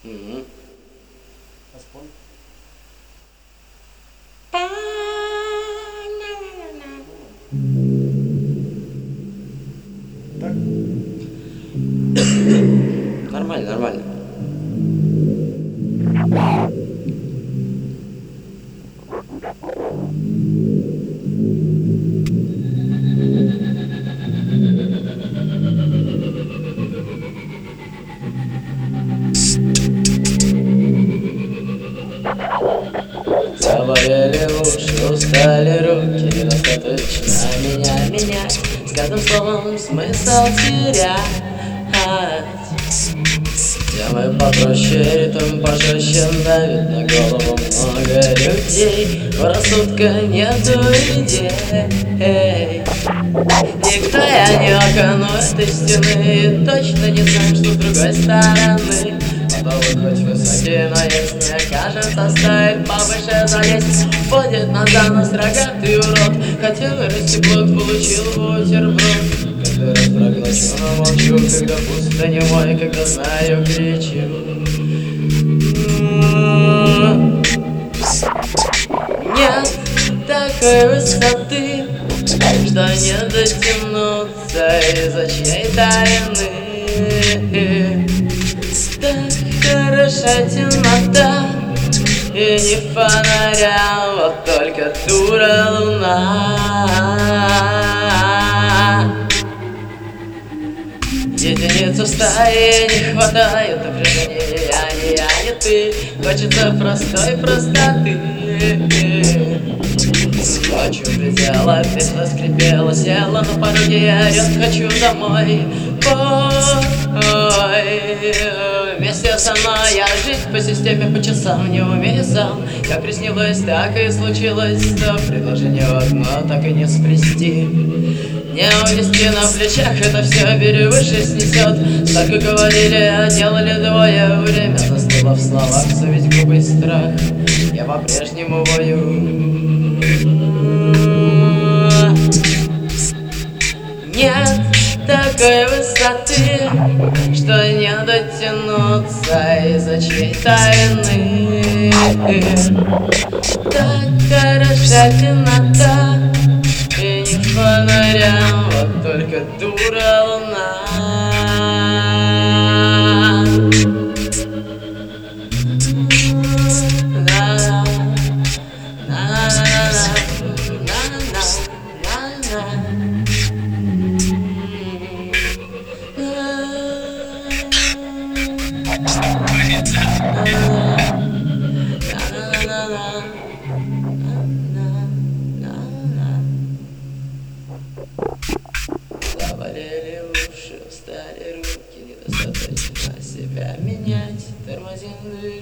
Мгм. А спой. Так? Нормально, нормально. Заболели уши, устали руки, недостаточно меня с каждым словом смысл терять. Темы попроще, ритм пожестче давит на голову много людей. В рассудка нету идей. Никто я не окно этой стены, и точно не знаю, что с другой стороны. Потолок хоть высокий, но если кажется, стоит повыше залезть. Вводит на занос рогатый урод. Хотел вырасти плод, получил бутерброд. Каждый раз проглочу, но молчу, когда пусто немой, когда знаю, кричу. Нет такой высоты, что не дотянуться из-за чьей-то вины. Так хороша темнота, и не фонаря, вот только дура луна. Единицу стаи не хватает напряжения, я не ты. Хочется простой простоты. Ночью предела, песня скрипела, села на пороге и орёт: хочу домой. Ой, вместе со мной я жить по системе, по часам не умею сам. Как приснилось, так и случилось, да предложение одно так и не сплести. Не унести на плечах, это все выше снесет. Так и говорили, а делали двое. Время застыло в словах, совесть, грубый страх. Я по-прежнему воюю. Нет такой высоты, что не дотянуться из-за чьей-то вины. Так хороша темнота, и не фонаря, вот только дура луна. Заболели уши, устали руки, недостаточно себя менять. Тормозим